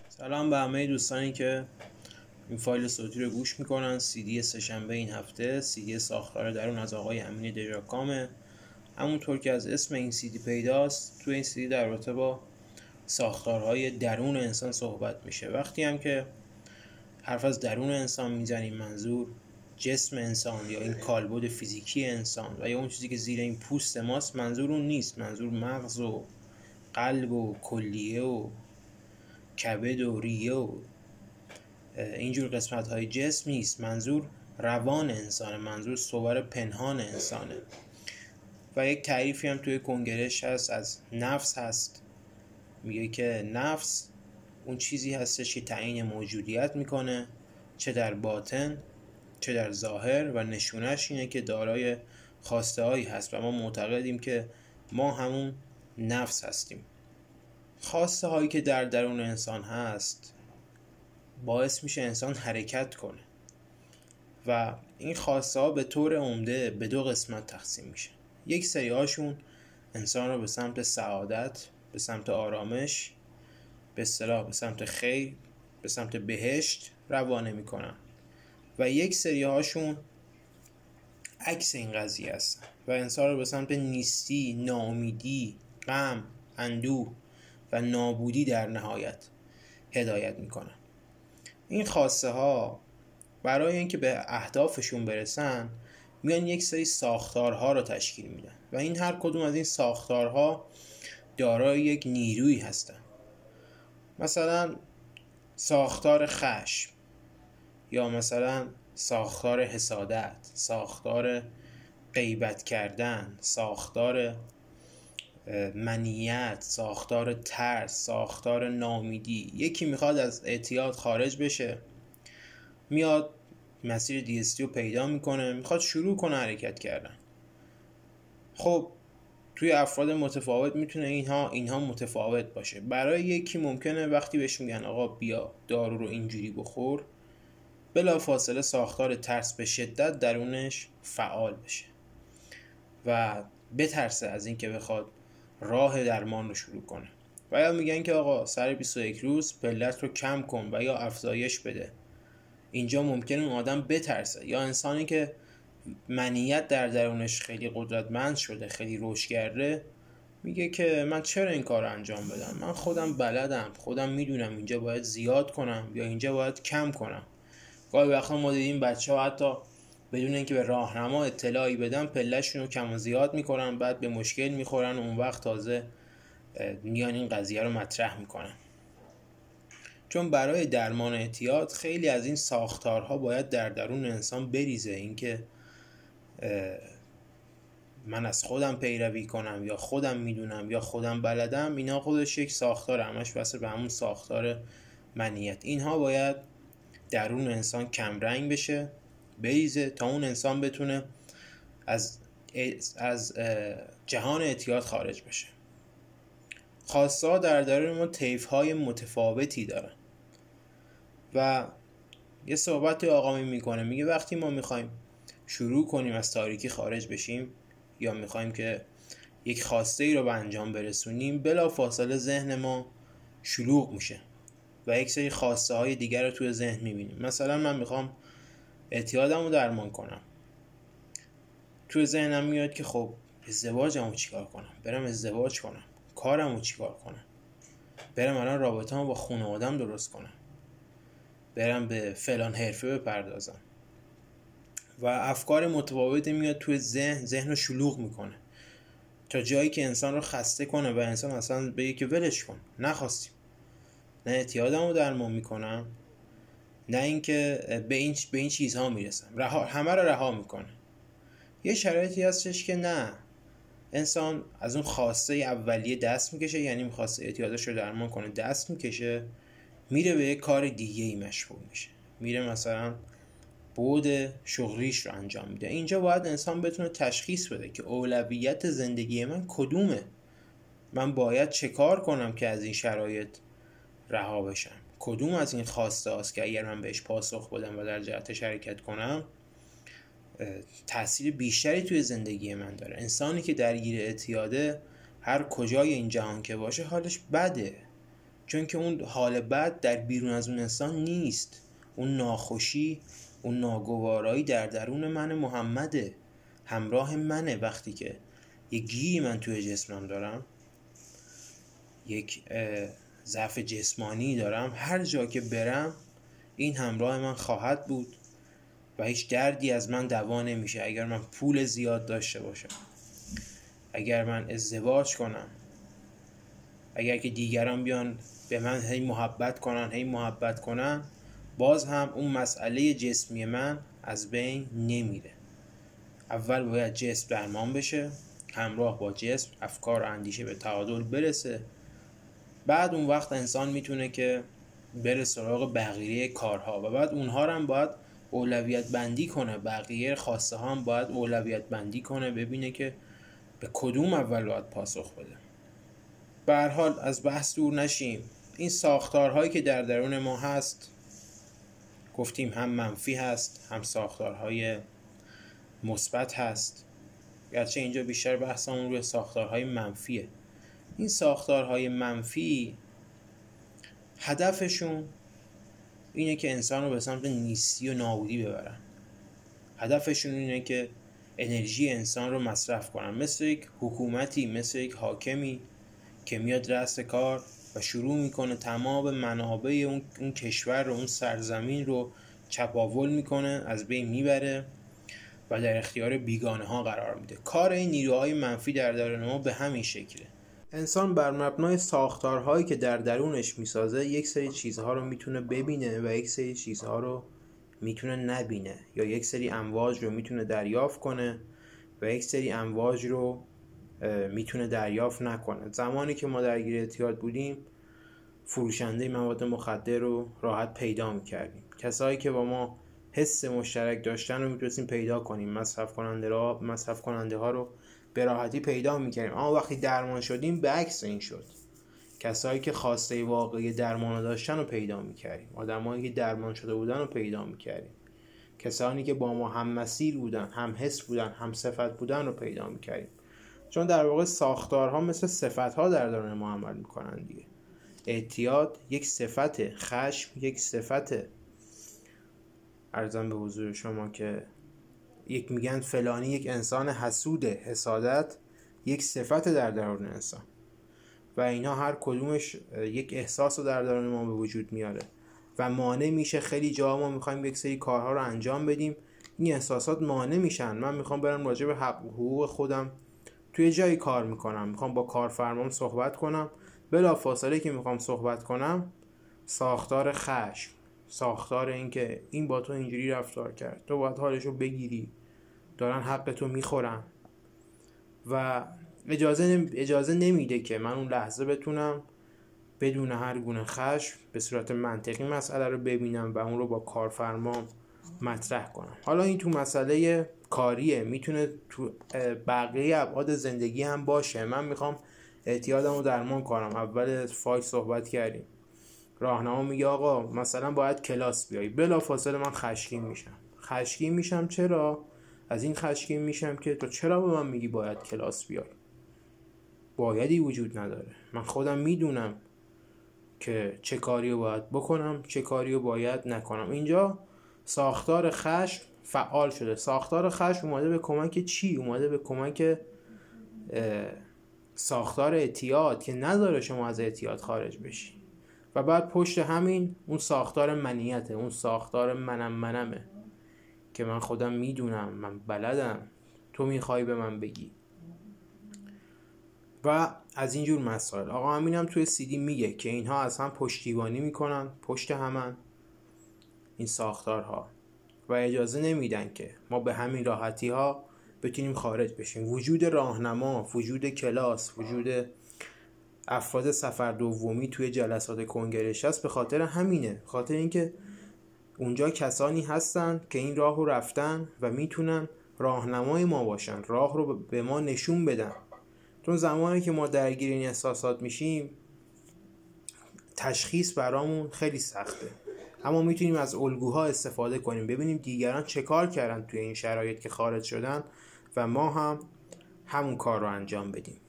سلام به همه دوستانی که این فایل صوتی رو گوش میکنن. CD سه‌شنبه این هفته CD ساختار درون از آقای امین دژاکامه. همونطور که از اسم این CD پیداست، تو این CD در رابطه با ساختارهای درون انسان صحبت میشه. وقتی هم که حرف از درون انسان میزنیم، منظور جسم انسان یا این کالبد فیزیکی انسان و یا اون چیزی که زیر این پوست ماست، منظور اون نیست. منظور مغز و قلب و کلیه و کبد و ریه و اینجور قسمت های جسم نیست. منظور روان انسانه، منظور صور پنهان انسانه. و یک تعریفی هم توی کنگرش هست از نفس هست، میگه که نفس اون چیزی هستش که تعیین موجودیت میکنه، چه در باطن چه در ظاهر، و نشونش اینه که دارای خواسته هایی هست و ما معتقدیم که ما همون نفس هستیم. خواسته هایی که در درون انسان هست باعث میشه انسان حرکت کنه و این خواسته ها به طور عمده به دو قسمت تقسیم میشه. یک سری هاشون انسان رو به سمت سعادت، به سمت آرامش، به اصطلاح به سمت خیر، به سمت بهشت روانه میکنن و یک سری هاشون عکس این قضیه هستن و انسان رو به سمت نیستی، ناامیدی، غم، اندوه و نابودی در نهایت هدایت میکنن. این خواسته ها برای اینکه به اهدافشون برسن میان یک سری ساختارها رو تشکیل میدن و این هر کدوم از این ساختارها دارای یک نیرویی هستن. مثلا ساختار خشم، یا مثلا ساختار حسادت، ساختار غیبت کردن، ساختار منیت، ساختار ترس، ساختار ناامیدی. یکی میخواد از اعتیاد خارج بشه، میاد مسیر DST رو پیدا میکنه، میخواد شروع کنه حرکت کردن. خب توی افراد متفاوت میتونه اینها متفاوت باشه. برای یکی ممکنه وقتی بهش میگن آقا بیا دارو رو اینجوری بخور، بلا فاصله ساختار ترس به شدت درونش فعال بشه و بترسه از این که بخواد راه درمان رو شروع کنه. و یا میگن که آقا سر 21 روز پلت رو کم کن و یا افزایش بده. اینجا ممکنه اون آدم بترسه. یا انسانی که منیت در درونش خیلی قدرتمند شده، خیلی رشد کرده، میگه که من چرا این کار رو انجام بدم، من خودم بلدم، خودم میدونم اینجا باید زیاد کنم یا اینجا باید کم کنم. گاهی وقتا ما دیدیم بچه ها حتی بدون اینکه به راهنما اطلاعی بدن پله‌شون رو کم و زیاد میکنن، بعد به مشکل میخورن و اون وقت تازه میان این قضیه رو مطرح میکنن. چون برای درمان اعتیاد خیلی از این ساختارها باید در درون انسان بریزه. اینکه من از خودم پیروی کنم یا خودم میدونم یا خودم بلدم، اینا خودش یک ساختار، همش واسه به همون ساختار منیت. اینها باید درون انسان کم رنگ بشه، بریزه تا اون انسان بتونه از جهان اعتیاد خارج بشه. خواسته ها در درون ما طیف‌های متفاوتی دارن و یه صحبت آقا میکنه، میگه وقتی ما میخوایم شروع کنیم از تاریکی خارج بشیم یا میخوایم که یک خواسته ای رو به انجام برسونیم، بلا فاصله ذهن ما شلوغ میشه و یک سری خواسته های دیگر رو توی ذهن میبینیم. مثلا من میخوام اعتیادم رو درمان کنم، توی ذهنم میاد که خب ازدواجم رو چیکار کنم، برم ازدواج کنم، کارم رو چیکار کنم، برم الان رابطه‌مو با خانواده‌ام درست کنم، برم به فلان حرفه بپردازم و افکار متفاوتی میاد توی ذهن رو شلوغ میکنه تا جایی که انسان رو خسته کنه و انسان اصلا بگه که ولش کن، نخواستیم، نه اعتیادم رو درمان میکنم، نه اینکه به این چیزها میرسم، همه رو رها میکنه. یه شرایطی هستش که نه، انسان از اون خواسته اولیه دست میکشه، یعنی میخواسته اعتیادش رو درمان کنه دست میکشه، میره به یه کار دیگه ای مشغول میشه، میره مثلا بعد شغلیش رو انجام میده. اینجا باید انسان بتونه تشخیص بده که اولویت زندگی من کدومه، من باید چه کار کنم که از این شرایط رها بشم، کدوم از این خواسته هاست که اگر من بهش پاسخ بدم و در جهتش حرکت کنم تأثیر بیشتری توی زندگی من داره. انسانی که درگیر اعتیاده هر کجای این جهان که باشه حالش بده، چون که اون حال بد در بیرون از اون انسان نیست، اون ناخوشی، اون ناگوارایی در درون من محمده، همراه منه. وقتی که یک گیری من توی جسمم دارم، یک ضعف جسمانی دارم، هر جا که برم این همراه من خواهد بود و هیچ دردی از من دوا نمیشه. اگر من پول زیاد داشته باشم، اگر من ازدواج کنم، اگر که دیگران بیان به من هی محبت کنن، باز هم اون مسئله جسمی من از بین نمیره. اول باید جسم درمان بشه، همراه با جسم افکار و اندیشه به تعادل برسه، بعد اون وقت انسان میتونه که بره سراغ بقیه کارها و بعد اونها رو هم باید اولویت بندی کنه. بقیه خواسته ها هم باید اولویت بندی کنه، ببینه که به کدوم اول باید پاسخ بده. به هر حال از بحث دور نشیم. این ساختارهایی که در درون ما هست، گفتیم هم منفی هست هم ساختارهای مثبت هست، گرچه اینجا بیشتر بحثمون روی ساختارهای منفیه. این ساختارهای منفی هدفشون اینه که انسان رو به سمت نیستی و نابودی ببرن. هدفشون اینه که انرژی انسان رو مصرف کنن، مثل یک حکومتی، مثل یک حاکمی که میاد رأس کار و شروع میکنه تمام منابع اون کشور رو، اون سرزمین رو چپاول میکنه، از بین میبره و در اختیار بیگانه ها قرار میده. کار این نیروهای منفی در درون ما به همین شکله. انسان بر مبنای ساختارهایی که در درونش میسازه یک سری چیزها رو میتونه ببینه و یک سری چیزها رو میتونه نبینه، یا یک سری امواج رو میتونه دریافت کنه و یک سری امواج رو میتونه دریافت نکنه. زمانی که ما درگیر اعتیاد بودیم، فروشنده مواد مخدر رو راحت پیدا میکردیم. کسایی که با ما حس مشترک داشتن رو میتونستیم پیدا کنیم. مصرف کننده ها رو به راحتی پیدا میکردیم. اما وقتی درمان شدیم به عکس این شد. کسایی که خواسته واقعی درمان داشتن رو پیدا میکردیم. آدمایی که درمان شده بودن رو پیدا میکردیم. کسانی که با ما هم مسیر بودن، هم حس بودن، هم صفت بودن رو پیدا میکردیم. چون در واقع ساختارها مثل صفتها در درون ما عمل میکنن دیگه. اعتیاد یک صفته، خشم یک صفته. عرضم به حضور شما که میگن فلانی یک انسان حسوده، حسادت یک صفت در درون انسان و اینا هر کدومش یک احساس رو در درون ما به وجود میاره و مانع میشه. خیلی جا ما میخوایم یک سری کارها رو انجام بدیم، این احساسات مانع میشن. من میخوام برم راجع به حقوق خودم توی جایی کار میکنم، میخوام با کارفرمام صحبت کنم، بلا فاصله که میخوام صحبت کنم ساختار خشم، ساختار این که این با تو اینجوری رفتار کرد، تو باید حالشو بگیری، دارن حق تو میخورن و اجازه نمیده که من اون لحظه بتونم بدون هر گونه خشم به صورت منطقی مسئله رو ببینم و اون رو با کارفرمام مطرح کنم. حالا این تو مسئله کاریه، میتونه تو بقیه ابعاد زندگی هم باشه. من میخوام اعتیادم رو درمان کنم، اول فایل صحبت کردیم، راهنما میگه آقا مثلا باید کلاس بیایی، بلا فاصله من خشمگین میشم. چرا؟ از این خشمگین میشم که تو چرا به من میگی باید کلاس بیای؟ بایدی وجود نداره. من خودم میدونم که چه کاری رو باید بکنم، چه کاری رو باید نکنم. اینجا ساختار خشم فعال شده. ساختار خشم اومده به کمک چی؟ اومده به کمک ساختار اعتیاد که نذاره شما از اعتیاد خارج بشی. و بعد پشت همین اون ساختار منیته، اون ساختار منمه که من خودم میدونم، من بلدم، تو میخوای به من بگی و از اینجور مسائل. آقا امینم توی CD میگه که اینها از هم پشتیبانی میکنن، پشت همن این ساختارها و اجازه نمیدن که ما به همین راحتی ها بتونیم خارج بشیم. وجود راهنما، وجود کلاس، وجود افراد سفر دومی توی جلسات کنگره‌ای هست به خاطر همینه، خاطر اینکه اونجا کسانی هستن که این راه رو رفتن و میتونن راهنمای ما باشن، راه رو به ما نشون بدن. چون زمانی که ما درگیر این احساسات میشیم تشخیص برامون خیلی سخته، اما میتونیم از الگوها استفاده کنیم، ببینیم دیگران چه کار کردن توی این شرایط که خارج شدن و ما هم همون کار رو انجام بدیم.